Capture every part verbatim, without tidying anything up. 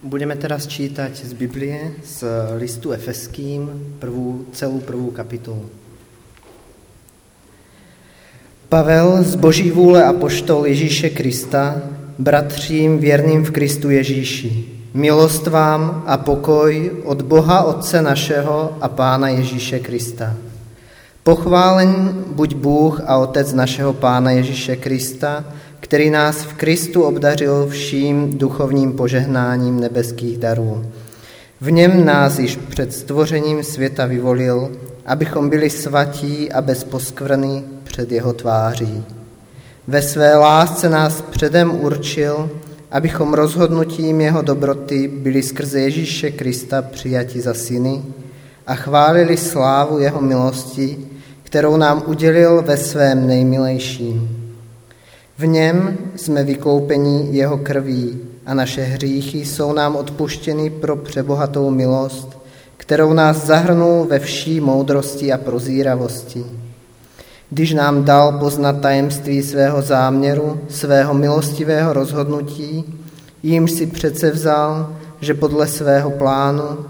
Budeme teraz čítať z Biblie, z listu Efeským, prvú, celú prvú kapitolu. Pavel z Boží vůle apoštol Ježíše Krista, bratřím věrným v Kristu Ježíši, milost vám a pokoj od Boha Otce našeho a Pána Ježíše Krista. Pochválen buď Bůh a Otec našeho Pána Ježíše Krista, který nás v Kristu obdařil vším duchovním požehnáním nebeských darů. V něm nás již před stvořením světa vyvolil, abychom byli svatí a bez poskvrny před jeho tváří. Ve své lásce nás předem určil, abychom rozhodnutím jeho dobroty byli skrze Ježíše Krista přijati za syny a chválili slávu jeho milosti, kterou nám udělil ve svém nejmilejším. V něm jsme vykoupeni jeho krví a naše hříchy jsou nám odpuštěny pro přebohatou milost, kterou nás zahrnul ve vší moudrosti a prozíravosti. Když nám dal poznat tajemství svého záměru, svého milostivého rozhodnutí, jímž si přece vzal, že podle svého plánu,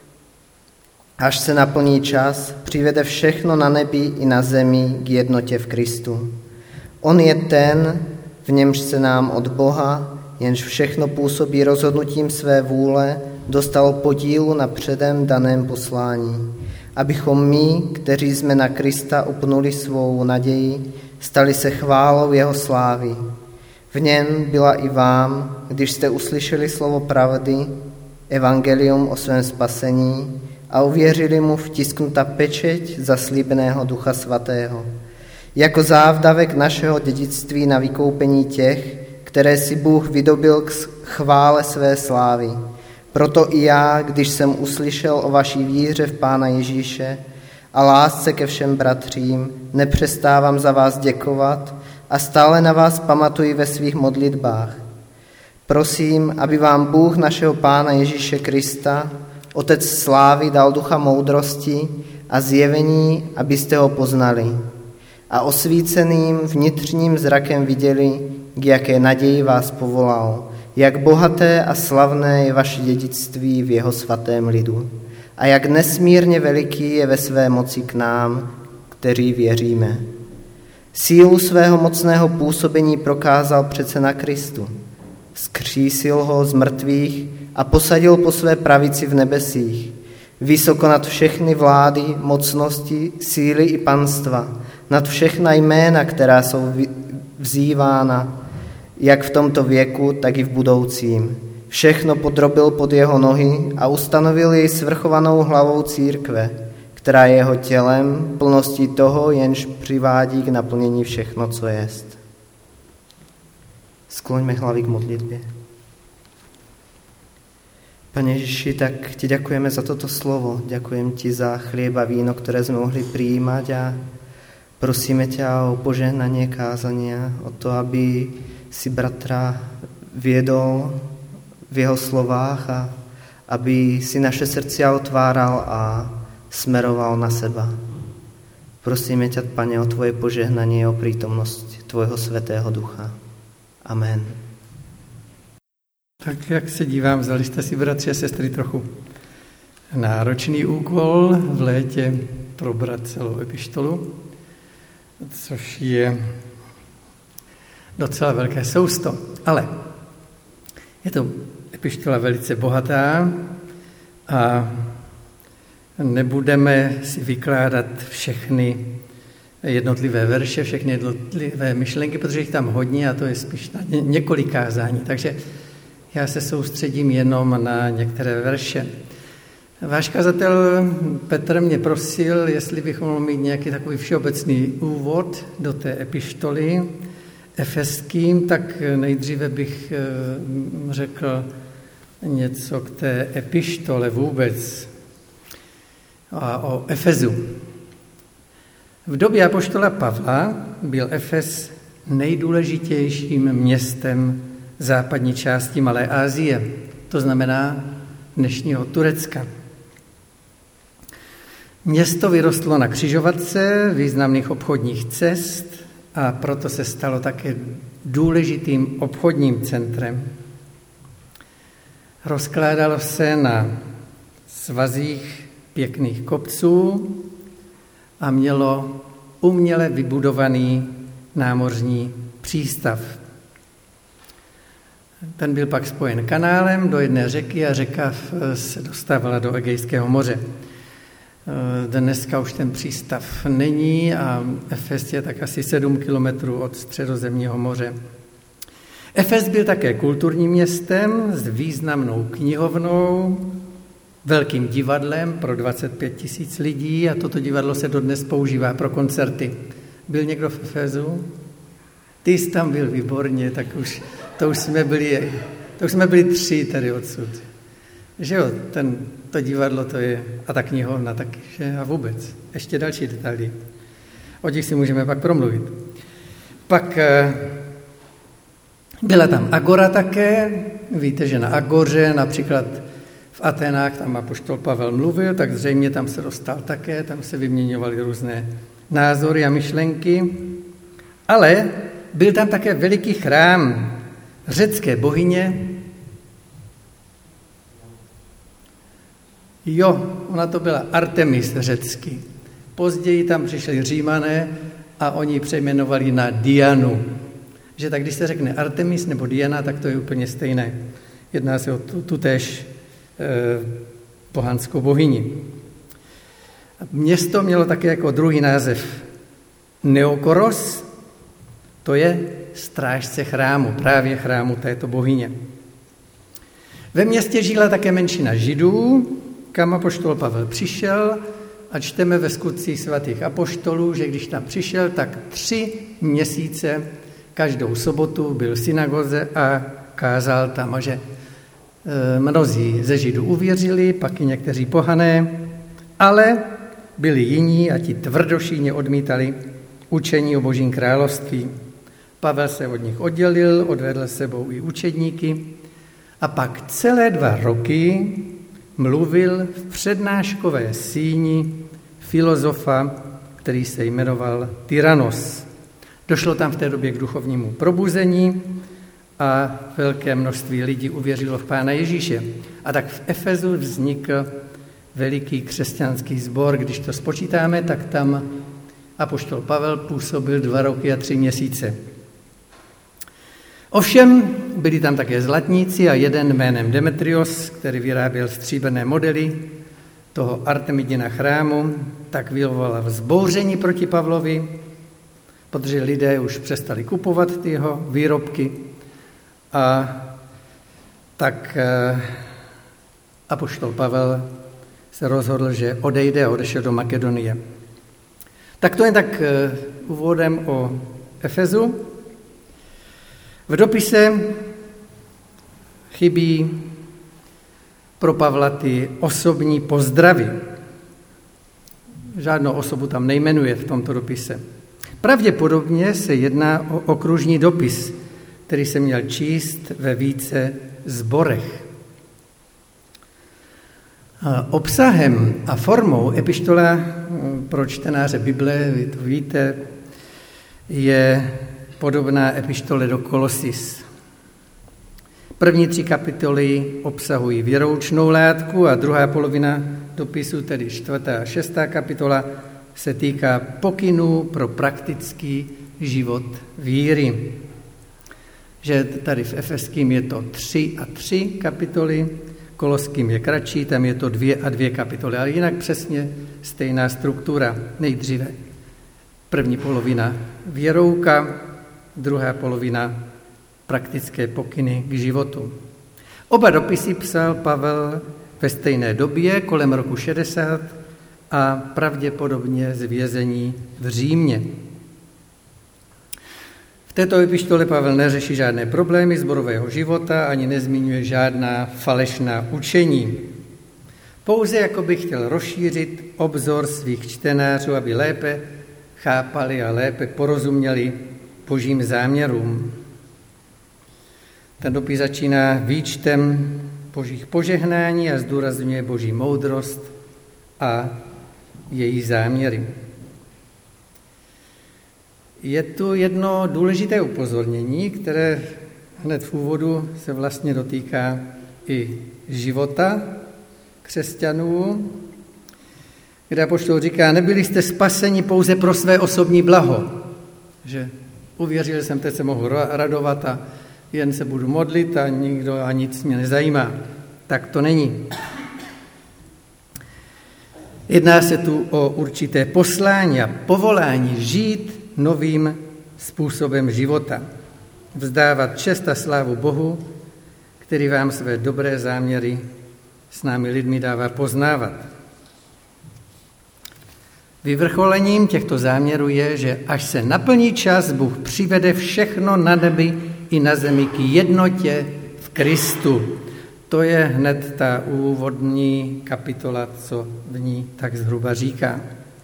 až se naplní čas, přivede všechno na nebi i na zemi k jednotě v Kristu. On je ten, v němž se nám od Boha, jenž všechno působí rozhodnutím své vůle, dostal podílu na předem daném poslání, abychom my, kteří jsme na Krista upnuli svou naději, stali se chválou jeho slávy. V něm byla i vám, když jste uslyšeli slovo pravdy, evangelium o svém spasení a uvěřili mu vtisknuta pečeť zaslíbeného Ducha Svatého, jako závdavek našeho dědictví na vykoupení těch, které si Bůh vydobil k chvále své slávy. Proto i já, když jsem uslyšel o vaší víře v Pána Ježíše a lásce ke všem bratřím, nepřestávám za vás děkovat a stále na vás pamatuji ve svých modlitbách. Prosím, aby vám Bůh našeho Pána Ježíše Krista, Otec slávy, dal ducha moudrosti a zjevení, abyste ho poznali a osvíceným vnitřním zrakem viděli, k jaké naději vás povolal, jak bohaté a slavné je vaše dědictví v jeho svatém lidu a jak nesmírně veliký je ve své moci k nám, kteří věříme. Sílu svého mocného působení prokázal přece na Kristu. Skřísil ho z mrtvých a posadil po své pravici v nebesích, vysoko nad všechny vlády, mocnosti, síly i panstva, nad všechna jména, která jsou vzývána, jak v tomto věku, tak i v budoucím. Všechno podrobil pod jeho nohy a ustanovil jej svrchovanou hlavou církve, která je jeho tělem, plností toho, jenž přivádí k naplnění všechno, co jest. Skloňme hlavy k modlitbě. Pane Ježiši, tak ti ďakujeme za toto slovo. Ďakujem ti za chlieb a víno, ktoré sme mohli prijímať a prosíme ťa o požehnanie kázania, o to, aby si bratra viedol v jeho slovách a aby si naše srdcia otváral a smeroval na seba. Prosíme ťa, Pane, o tvoje požehnanie, o prítomnosť tvojho svätého Ducha. Amen. Tak jak se dívám, vzali jste si, bratři a sestry, trochu náročný úkol v létě probrat celou epištolu, což je docela velké sousto. Ale je to epištola velice bohatá a nebudeme si vykládat všechny jednotlivé verše, všechny jednotlivé myšlenky, protože jich tam hodně a to je spíš na několik kázání. Takže já se soustředím jenom na některé verše. Váš kazatel Petr mě prosil, jestli bychom mohli mít nějaký takový všeobecný úvod do té epištoly Efeským, tak nejdříve bych řekl něco k té epištole vůbec a o Efezu. V době apoštola Pavla byl Efes nejdůležitějším městem západní části Malé Asie, to znamená dnešního Turecka. Město vyrostlo na křižovatce významných obchodních cest a proto se stalo také důležitým obchodním centrem. Rozkládalo se na svazích pěkných kopců a mělo uměle vybudovaný námořní přístav. Ten byl pak spojen kanálem do jedné řeky a řeka se dostávala do Egejského moře. Dneska už ten přístav není a Efes je tak asi sedm kilometrů od Středozemního moře. Efes byl také kulturním městem s významnou knihovnou, velkým divadlem pro dvacet pět tisíc lidí a toto divadlo se dodnes používá pro koncerty. Byl někdo v Efesu? Ty jsi tam byl výborně, tak už, to, už jsme byli, to už jsme byli tři tady odsud. Že jo, ten, to divadlo to je, a ta knihovna taky, že? A vůbec. Ještě další detaily. O těch si můžeme pak promluvit. Pak byla tam agora také. Víte, že na agoře, například v Atenách, tam apoštol Pavel mluvil, tak zřejmě tam se dostal také, tam se vyměňovaly různé názory a myšlenky. Ale byl tam také veliký chrám řecké bohyně. Jo, ona to byla Artemis řecky. Později tam přišli Římané a oni ji přejmenovali na Dianu. Že tak, když se řekne Artemis nebo Diana, tak to je úplně stejné. Jedná se o tutéž eh, pohanskou bohyni. Město mělo také jako druhý název Neokoros, to je strážce chrámu, právě chrámu této bohyně. Ve městě žila také menšina Židů, kam apoštol Pavel přišel a čteme ve skutcích svatých apoštolů, že když tam přišel, tak tři měsíce každou sobotu byl v synagoze a kázal tam, a že mnozí ze Židů uvěřili, pak i někteří pohané, ale byli jiní a ti tvrdošíně odmítali učení o Božím království. Pavel se od nich oddělil, odvedl s sebou i učedníky a pak celé dva roky mluvil v přednáškové síni filozofa, který se jmenoval Tyranos. Došlo tam v té době k duchovnímu probuzení a velké množství lidí uvěřilo v Pána Ježíše. A tak v Efezu vznikl veliký křesťanský sbor. Když to spočítáme, tak tam apoštol Pavel působil dva roky a tři měsíce. Ovšem byli tam také zlatníci a jeden jménem Demetrios, který vyráběl stříbrné modely toho Artemidina chrámu, tak vyvolal vzbouření proti Pavlovi, protože lidé už přestali kupovat ty jeho výrobky a tak apoštol Pavel se rozhodl, že odejde a odešel do Makedonie. Tak to je tak úvodem o Efezu. V dopise chybí pro Pavla ty osobní pozdravy. Žádnou osobu tam nejmenuje v tomto dopise. Pravděpodobně se jedná o okružní dopis, který se měl číst ve více sborech. Obsahem a formou epištola pro čtenáře Bible, vy to víte, je podobná epištole do Kolosis. První tři kapitoly obsahují věroučnou látku a druhá polovina dopisu, tedy čtvrtá a šestá kapitola, se týká pokynů pro praktický život víry. Že tady v Efeským je to tři a tři kapitoly, Koloským je kratší, tam je to dvě a dvě kapitoly, ale jinak přesně stejná struktura. Nejdříve první polovina věrouka, druhá polovina praktické pokyny k životu. Oba dopisy psal Pavel ve stejné době, kolem roku šedesát, a pravděpodobně z vězení v Římě. V této epištole Pavel neřeší žádné problémy zborového života, ani nezmiňuje žádná falešná učení. Pouze jako by chtěl rozšířit obzor svých čtenářů, aby lépe chápali a lépe porozuměli Božím záměrům. Ten dopis začíná výčtem Božích požehnání a zdůrazňuje Boží moudrost a její záměry. Je tu jedno důležité upozornění, které hned v úvodu se vlastně dotýká i života křesťanů, kde apoštol říká, nebyli jste spaseni pouze pro své osobní blaho, že uvěřil jsem, teď se mohu radovat a jen se budu modlit a nikdo a nic mě nezajímá. Tak to není. Jedná se tu o určité poslání a povolání žít novým způsobem života. Vzdávat čest a slávu Bohu, který vám své dobré záměry s námi lidmi dává poznávat. Vyvrcholením těchto záměrů je, že až se naplní čas, Bůh přivede všechno na nebi i na zemi k jednotě v Kristu. To je hned ta úvodní kapitola, co v ní tak zhruba říká.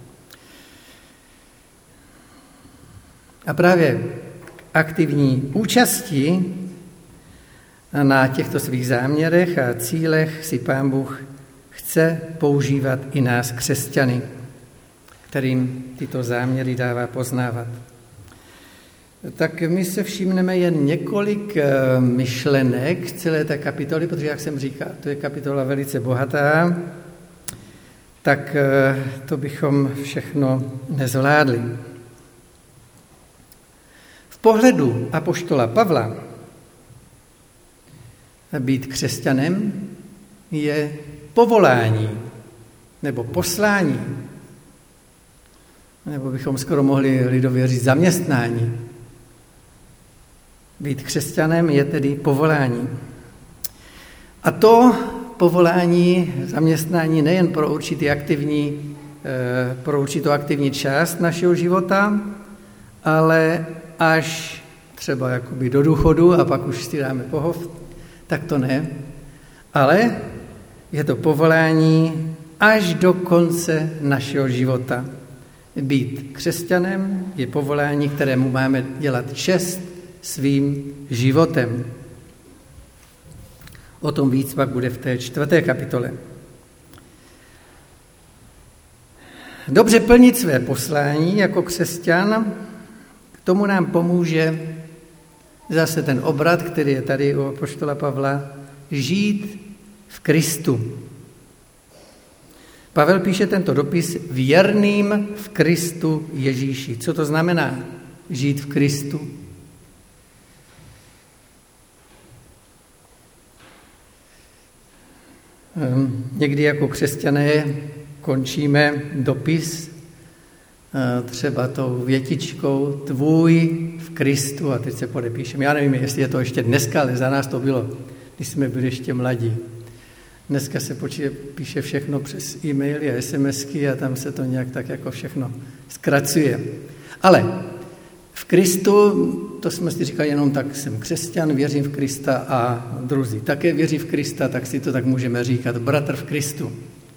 A právě aktivní účastí na těchto svých záměrech a cílech si Pán Bůh chce používat i nás, křesťany, kterým tyto záměry dává poznávat. Tak my se všimneme jen několik myšlenek z celé té kapitoly, protože, jak jsem říkal, to je kapitola velice bohatá, tak to bychom všechno nezvládli. V pohledu apoštola Pavla být křesťanem je povolání nebo poslání, nebo bychom skoro mohli lidově říct zaměstnání. Být křesťanem je tedy povolání. A to povolání, zaměstnání nejen pro určitý aktivní, pro určitou aktivní část našeho života, ale až třeba jakoby do důchodu a pak už si dáme pohov, tak to ne. Ale je to povolání až do konce našeho života. Být křesťanem je povolání, kterému máme dělat čest svým životem. O tom víc pak bude v té čtvrté kapitole. Dobře plnit své poslání jako křesťan, k tomu nám pomůže zase ten obrat, který je tady u apoštola Pavla, žít v Kristu. Pavel píše tento dopis věrným v Kristu Ježíši. Co to znamená žít v Kristu? Někdy jako křesťané končíme dopis třeba tou větičkou tvůj v Kristu a teď se podepíšeme. Já nevím, jestli je to ještě dneska, ale za nás to bylo, když jsme byli ještě mladí. Dneska se počíje, píše všechno přes e-maily a SMSky a tam se to nějak tak jako všechno zkracuje. Ale v Kristu, to jsme si říkali jenom tak, jsem křesťan, věřím v Krista a druzí také věří v Krista, tak si to tak můžeme říkat, bratr v Kristu.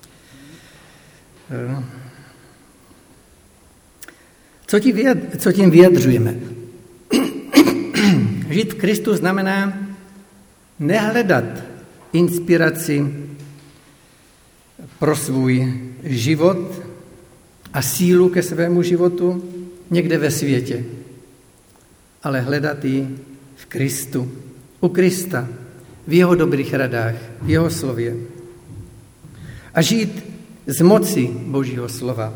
Co tím, vyjad, co tím vyjadřujeme? Žít v Kristu znamená nehledat inspiraci pro svůj život a sílu ke svému životu někde ve světě, ale hledat ji v Kristu, u Krista, v jeho dobrých radách, v jeho slově. A žít z moci Božího slova.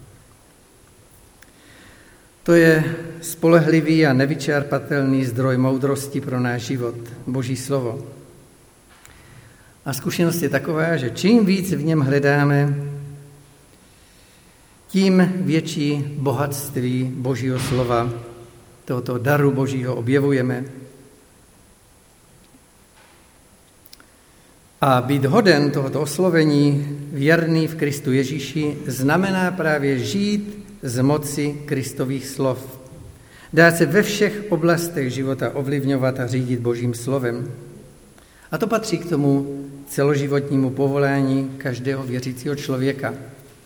To je spolehlivý a nevyčerpatelný zdroj moudrosti pro náš život, Boží slovo. A zkušenost je taková, že čím víc v něm hledáme, tím větší bohatství Božího slova, tohoto daru Božího objevujeme. A být hoden tohoto oslovení, věrný v Kristu Ježíši, znamená právě žít z moci Kristových slov. Dát se ve všech oblastech života ovlivňovat a řídit Božím slovem. A to patří k tomu celoživotnímu povolání každého věřícího člověka.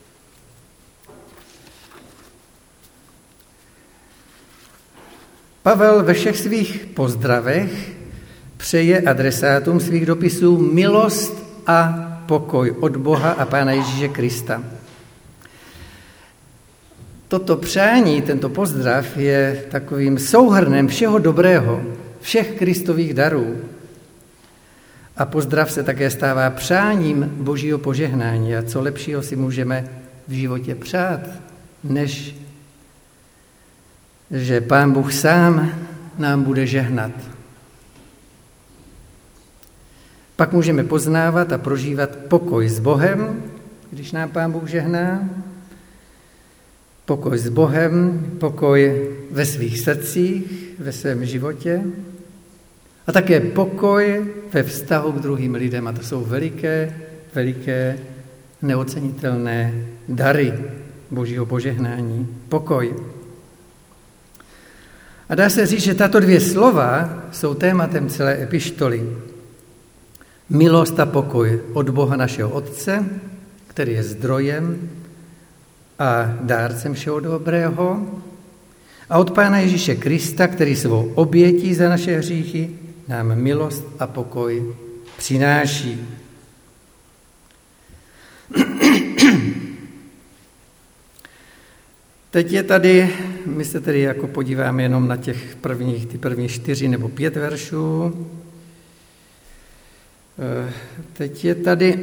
Pavel ve všech svých pozdravech přeje adresátům svých dopisů milost a pokoj od Boha a Pána Ježíše Krista. Toto přání, tento pozdrav je takovým souhrnem všeho dobrého, všech Kristových darů. A pozdrav se také stává přáním Božího požehnání. A co lepšího si můžeme v životě přát, než že Pán Bůh sám nám bude žehnat. Pak můžeme poznávat a prožívat pokoj s Bohem, když nám Pán Bůh žehná, pokoj s Bohem, pokoj ve svých srdcích, ve svém životě a také pokoj ve vztahu k druhým lidem. A to jsou veliké, veliké, neocenitelné dary Božího požehnání. Pokoj. A dá se říct, že tato dvě slova jsou tématem celé epištoly. Milost a pokoj od Boha našeho Otce, který je zdrojem a dárcem všeho dobrého, a od Pána Ježíše Krista, který svou obětí za naše hříchy nám milost a pokoj přináší. Teď je tady, my se tedy jako podíváme jenom na těch prvních, ty první čtyři nebo pět veršů. Teď je tady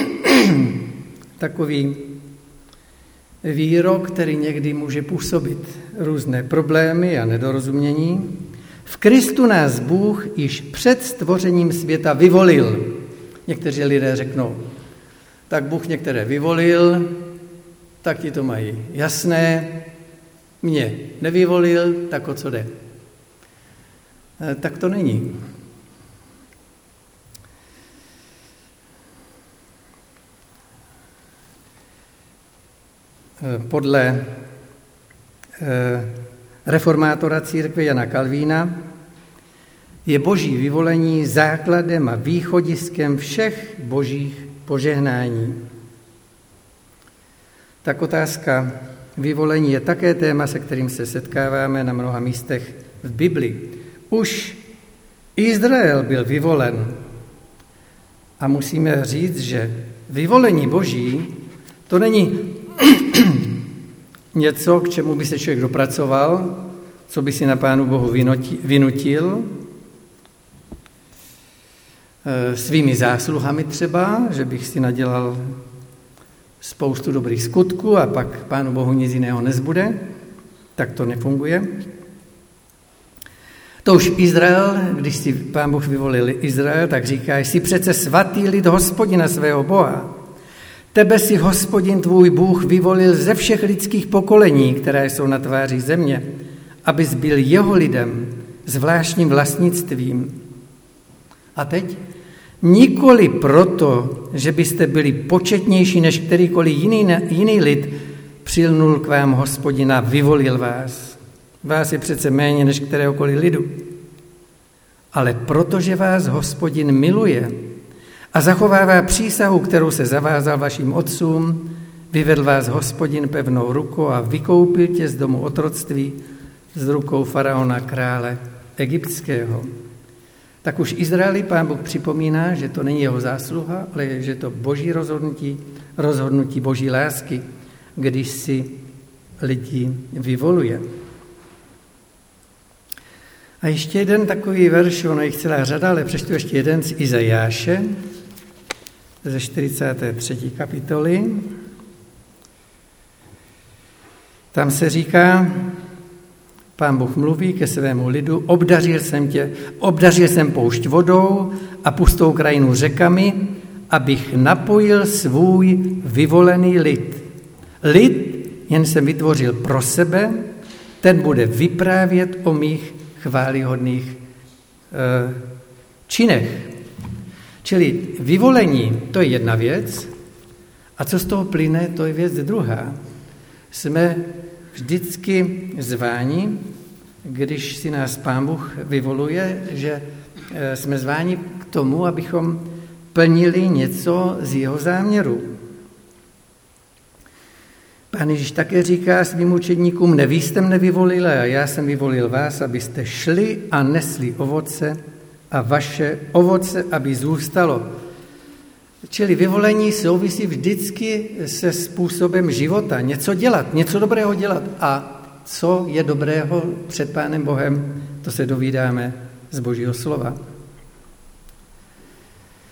takový výrok, který někdy může působit různé problémy a nedorozumění. V Kristu nás Bůh již před stvořením světa vyvolil. Někteří lidé řeknou, tak Bůh některé vyvolil, tak ti to mají jasné, mě nevyvolil, tak o co jde? Tak to není. Podle reformátora církve Jana Kalvína je boží vyvolení základem a východiskem všech božích požehnání. Tak otázka vyvolení je také téma, se kterým se setkáváme na mnoha místech v Biblii. Už Izrael byl vyvolen a musíme říct, že vyvolení boží to není něco, k čemu by se člověk dopracoval, co by si na Pánu Bohu vynutil, svými zásluhami třeba, že bych si nadělal spoustu dobrých skutků a pak Pánu Bohu nic jiného nezbude, tak to nefunguje. To už Izrael, když si Pán Bůh vyvolil Izrael, tak říká, jsi přece svatý lid Hospodina svého Boha. Tebe si Hospodin tvůj Bůh vyvolil ze všech lidských pokolení, které jsou na tváři země, abys byl jeho lidem, zvláštním vlastnictvím. A teď? Nikoli proto, že byste byli početnější než kterýkoliv jiný, jiný lid, přilnul k vám Hospodina, vyvolil vás. Vás je přece méně než kteréhokoliv lidu. Ale protože vás Hospodin miluje a zachovává přísahu, kterou se zavázal vašim otcům, vyvedl vás Hospodin pevnou rukou a vykoupil tě z domu otroctví z rukou faraona krále egyptského. Tak už Izraeli Pán Bůh připomíná, že to není jeho zásluha, ale že to boží rozhodnutí, rozhodnutí boží lásky, když si lidi vyvoluje. A ještě jeden takový verš, ono je celá řada, ale přečtu ještě jeden z Izajáše, ze čtyřicáté třetí kapitoly. Tam se říká, Pán Bůh mluví ke svému lidu, obdařil jsem tě, obdařil jsem poušť vodou a pustou krajinu řekami, abych napojil svůj vyvolený lid. Lid, jen jsem vytvořil pro sebe, ten bude vyprávět o mých chvályhodných e, činech. Čili vyvolení, to je jedna věc, a co z toho plyne, to je věc druhá. Jsme vždycky zváni, když si nás Pán Bůh vyvoluje, že jsme zváni k tomu, abychom plnili něco z jeho záměru. Pán Ježíš také říká svým učedníkům, ne vy jste mne vyvolili a já jsem vyvolil vás, abyste šli a nesli ovoce a vaše ovoce, aby zůstalo. Čili vyvolení souvisí vždycky se způsobem života. Něco dělat, něco dobrého dělat. A co je dobrého před Pánem Bohem, to se dovídáme z Božího slova.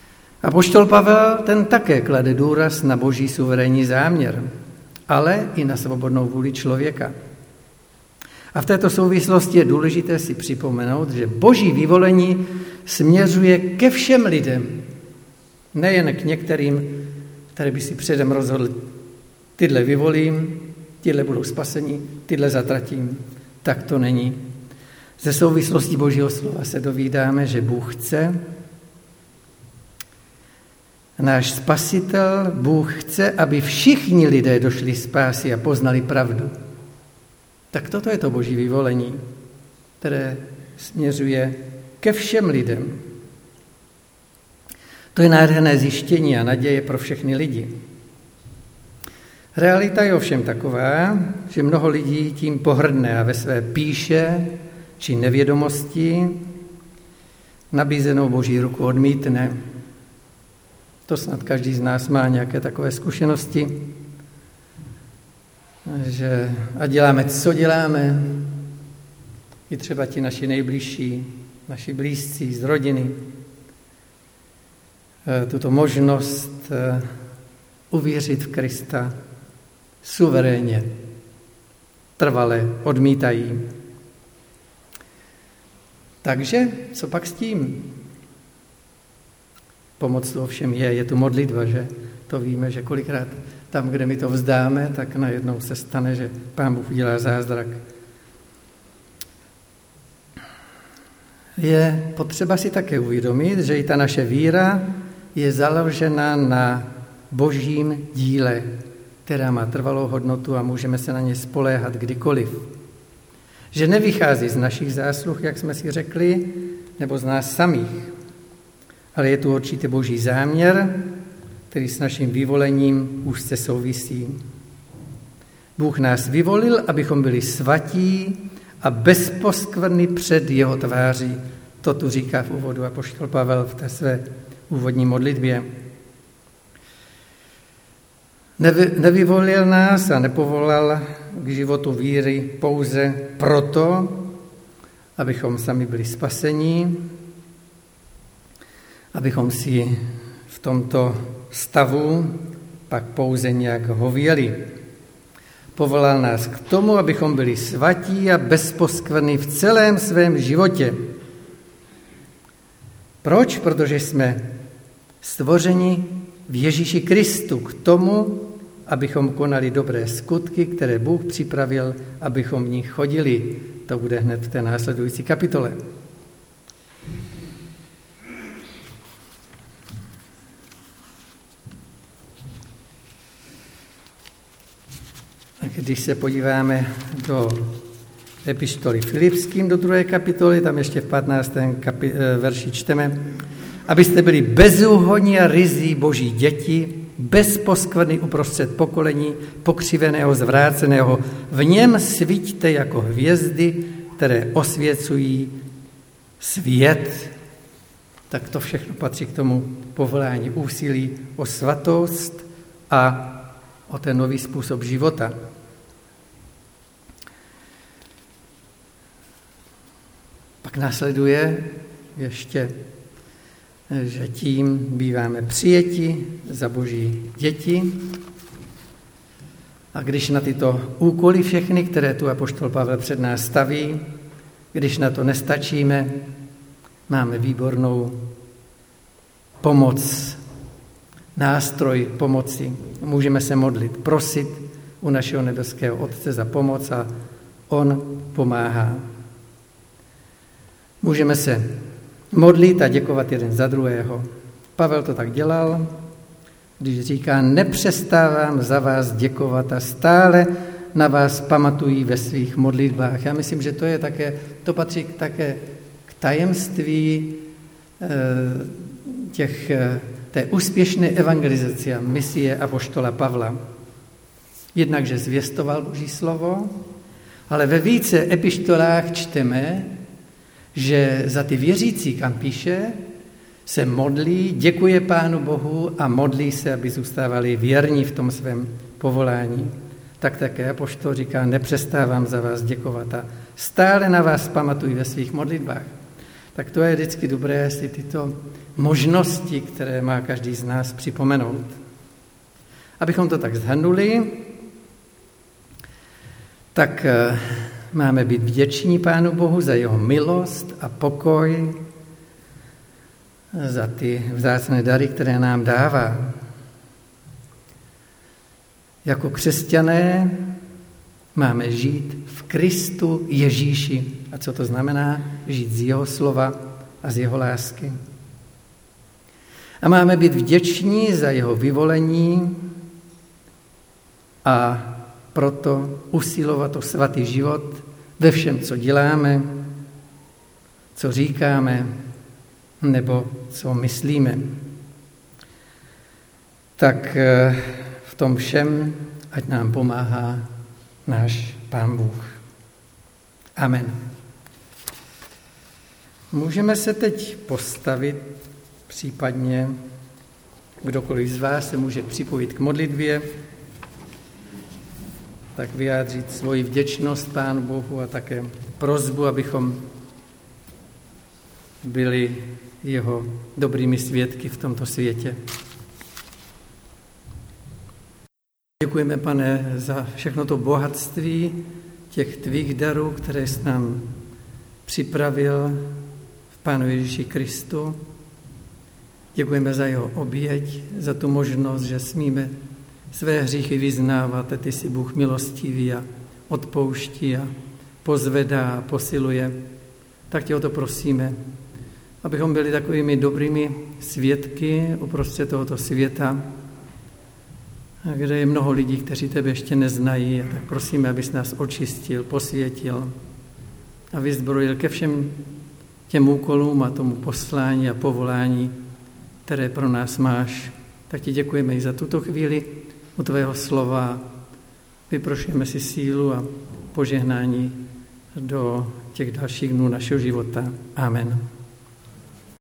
Apoštol Pavel ten také klade důraz na boží suverénní záměr, ale i na svobodnou vůli člověka. A v této souvislosti je důležité si připomenout, že boží vyvolení směřuje ke všem lidem, nejen k některým, které by si předem rozhodli, tyhle vyvolím, tyhle budou spaseni, tyhle zatratím. Tak to není. Ze souvislosti božího slova se dovídáme, že Bůh chce, náš spasitel, Bůh chce, aby všichni lidé došli spásy a poznali pravdu. Tak toto je to boží vyvolení, které směřuje ke všem lidem. To je nádherné zjištění a naděje pro všechny lidi. Realita je ovšem taková, že mnoho lidí tím pohrdne a ve své pýše či nevědomosti nabízenou boží ruku odmítne. To snad každý z nás má nějaké takové zkušenosti, že a děláme, co děláme, i třeba ti naši nejbližší, naši blízcí z rodiny, tuto možnost uvěřit v Krista suverénně, trvale odmítají. Takže co pak s tím? Pomoc to ovšem je, je tu modlitba, že? To víme, že kolikrát tam, kde my to vzdáme, tak najednou se stane, že Pán Bůh udělá zázrak. Je potřeba si také uvědomit, že i ta naše víra je založena na božím díle, která má trvalou hodnotu a můžeme se na ně spoléhat kdykoliv. Že nevychází z našich zásluh, jak jsme si řekli, nebo z nás samých, ale je tu určitý boží záměr, který s naším vyvolením úzce souvisí. Bůh nás vyvolil, abychom byli svatí a bez poskvrny před jeho tváří. To tu říká v úvodu apoštol Pavel v té své úvodní modlitbě. Nevy, nevyvolil nás a nepovolal k životu víry pouze proto, abychom sami byli spasení, abychom si v tomto stavu pak pouze nějak hověli. Povolal nás k tomu, abychom byli svatí a bezposkvrny v celém svém životě. Proč? Protože jsme stvořeni v Ježíši Kristu k tomu, abychom konali dobré skutky, které Bůh připravil, abychom v nich chodili. To bude hned v té následující kapitole. Když se podíváme do epištoly Filipským, do druhé kapitoly, tam ještě v patnáctém kapi- verši čteme, abyste byli bezúhonní a ryzí boží děti, bez poskvrny uprostřed pokolení, pokřiveného, zvráceného. V něm svíťte jako hvězdy, které osvěcují svět. Tak to všechno patří k tomu povolání úsilí o svatost a o ten nový způsob života. Pak následuje ještě, že tím býváme přijeti za boží děti. A když na tyto úkoly všechny, které tu apoštol Pavel před nás staví, když na to nestačíme, máme výbornou pomoc, nástroj pomoci. Můžeme se modlit, prosit u našeho nebeského Otce za pomoc a on pomáhá. Můžeme se modlit a děkovat jeden za druhého. Pavel to tak dělal, když říká, nepřestávám za vás děkovat a stále na vás pamatují ve svých modlitbách. Já myslím, že to je také, to patří také k tajemství těch, té úspěšné evangelizace a misie apoštola Pavla. Jednak, že zvěstoval Boží slovo, ale ve více epištolách čteme, že za ty věřící, kam píše, se modlí, děkuje Pánu Bohu a modlí se, aby zůstávali věrní v tom svém povolání. Tak také apoštol říká, nepřestávám za vás děkovat a stále na vás pamatuji ve svých modlitbách. Tak to je vždycky dobré si tyto možnosti, které má každý z nás, připomenout. Abychom to tak shrnuli, tak máme být vděční Pánu Bohu za jeho milost a pokoj, za ty vzácné dary, které nám dává. Jako křesťané máme žít v Kristu Ježíši. A co to znamená? Žít z jeho slova a z jeho lásky. A máme být vděční za jeho vyvolení a proto usilovat o svatý život ve všem, co děláme, co říkáme nebo co myslíme. Tak v tom všem ať nám pomáhá náš Pán Bůh. Amen. Můžeme se teď postavit, případně kdokoliv z vás se může připojit k modlitbě, tak vyjádřit svoji vděčnost Pánu Bohu a také prosbu, abychom byli jeho dobrými svědky v tomto světě. Děkujeme, Pane, za všechno to bohatství těch tvých darů, které jsi nám připravil v Pánu Ježíši Kristu. Děkujeme za jeho oběť, za tu možnost, že smíme své hříchy vyznávat a ty jsi Bůh milostivý a odpouští a pozvedá a posiluje. Tak tě o to prosíme, abychom byli takovými dobrými svědky uprostřed tohoto světa, kde je mnoho lidí, kteří tebe ještě neznají. Tak prosíme, abys nás očistil, posvětil a vyzbrojil ke všem těm úkolům a tomu poslání a povolání, které pro nás máš. Tak ti děkujeme i za tuto chvíli u tvého slova. Vyprošujeme si sílu a požehnání do těch dalších dnů našeho života. Amen.